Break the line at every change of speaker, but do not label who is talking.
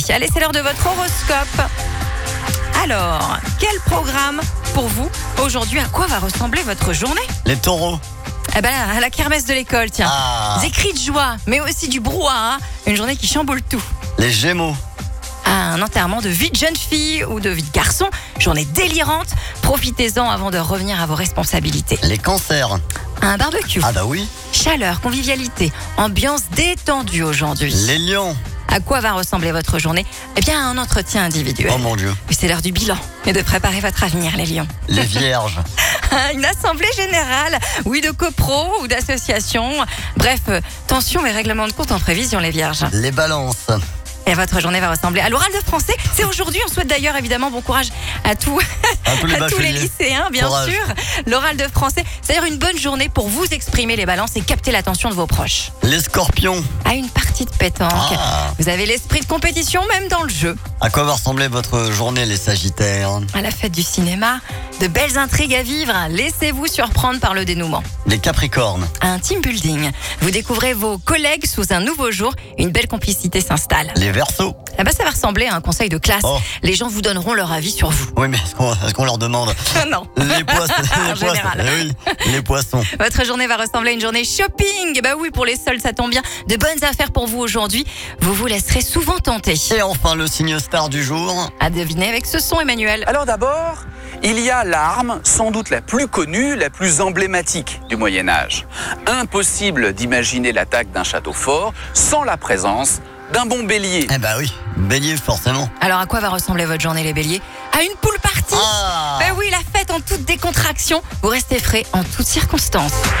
Allez, c'est l'heure de votre horoscope. Alors, quel programme pour vous aujourd'hui? À quoi va ressembler votre journée?
Les taureaux.
Eh ben, à la kermesse de l'école, tiens.
Ah.
Des cris de joie, mais aussi du brouhaha. Une journée qui chamboule tout.
Les gémeaux.
Un enterrement de vie de jeune fille ou de vie de garçon. Journée délirante. Profitez-en avant de revenir à vos responsabilités.
Les cancers.
Un barbecue.
Ah bah oui.
Chaleur, convivialité, ambiance détendue aujourd'hui.
Les lions.
À quoi va ressembler votre journée? Eh bien, un entretien individuel.
Oh mon Dieu.
Puis c'est l'heure du bilan et de préparer votre avenir, les lions.
Les vierges.
Une assemblée générale, oui, de copro ou d'association. Bref, tension et règlement de compte en prévision, les vierges.
Les balances.
Et votre journée va ressembler à l'oral de français. C'est aujourd'hui. On souhaite d'ailleurs évidemment bon courage à tous
les
à tous les
bacheliers.
lycéens, bien
Courage.
sûr. L'oral de français, c'est d'ailleurs une bonne journée pour vous exprimer les balances et capter l'attention de vos proches.
Les scorpions.
À une partie de pétanque.
Ah.
Vous avez l'esprit de compétition même dans le jeu.
À quoi va ressembler votre journée, les sagittaires?
À la fête du cinéma, de belles intrigues à vivre. Laissez-vous surprendre par le dénouement.
Les capricornes.
À un team building, vous découvrez vos collègues sous un nouveau jour. Une belle complicité s'installe.
Les verseaux.
Ah bah ça va ressembler à un conseil de classe.
Oh.
Les gens vous donneront leur avis sur vous.
Oui, mais est-ce qu'on leur demande?
Non.
Les poissons.
En général.
Eh oui, les poissons.
Votre journée va ressembler à une journée shopping. Bah oui, pour les soldes, ça tombe bien. De bonnes affaires pour vous aujourd'hui. Vous vous laisserez souvent tenter.
Et enfin, le signe star du jour.
À deviner avec ce son, Emmanuel.
Alors d'abord, il y a l'arme sans doute la plus connue, la plus emblématique du Moyen-Âge. Impossible d'imaginer l'attaque d'un château fort sans la présence d'un bon bélier.
Eh bah oui, bélier forcément.
Alors à quoi va ressembler votre journée, les béliers? À une pool party.
Ah.
Ben oui, la fête en toute décontraction. Vous restez frais en toutes circonstances.